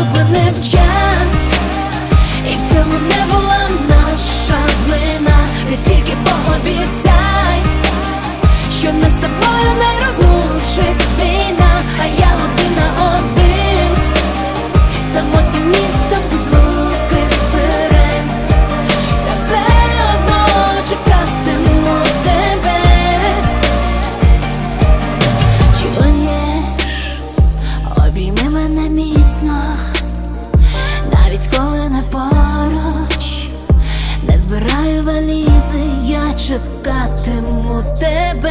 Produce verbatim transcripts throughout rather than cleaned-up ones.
зупинив час, і в цьому не була наша вина. Ти тільки пообіцяй, що нас з тобою не розлучить війна. А я один на один, самотнє місто під звуки сирен. Та все одно чекатиму тебе. Чуєш, обійми мене міцно, навіть коли не поруч. Не збираю валізи, я чекатиму тебе.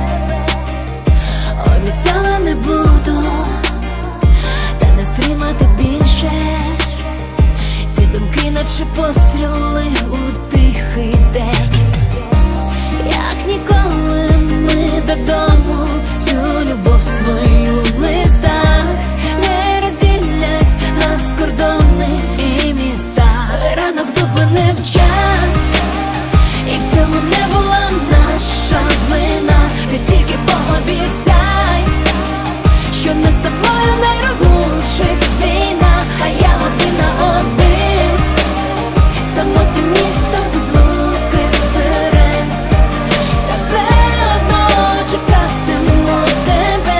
Обіцяла не буду, та не стримати більше. Ці думки наче постріли у тихий день. Як ніколи ми додому всю любов свою в листах. Не розділять нас кордони і міста. Ранок зупинив час, і в цьому не була наша вина. Ти тільки пообіцяй, що нас з тобою не розлучить війна. А я один на один, самотнє місто під звуки сирен. Та все одно чекатиму тебе.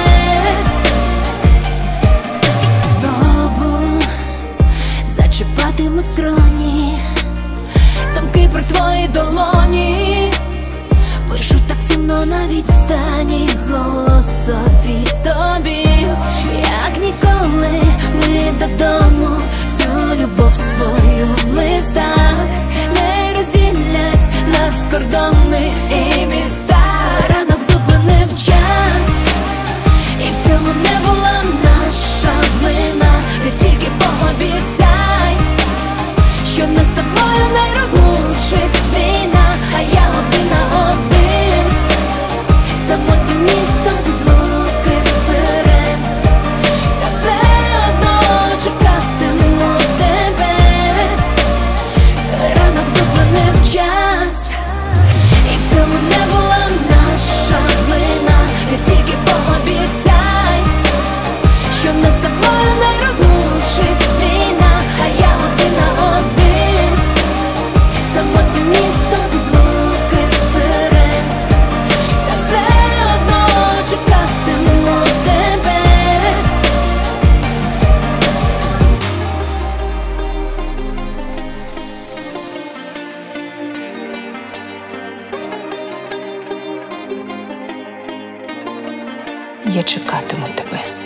Знову зачіпатимуть скроні думки про твої долоні. Пишу так сумно на відстані, голосові тобі. Як ніколи ми додому всю любов свою в листах. Не розділять нас кордони і міста. Ранок зупинив час, і в цьому не була наша вина. Ти тільки пообіцяй, що нас з тобою не розлучить війна. А я один на один, самотнє місто під звуки сирен. Та все одно чекатиму тебе. Ранок зупинив час, і в цьому не була наша вина. Ти тільки пообіцяй, що нас з тобою не розлучить війна. А я один на один, самотнє місто під звуки сирен. Та все одно чекатиму тебе. Я чекатиму тебе.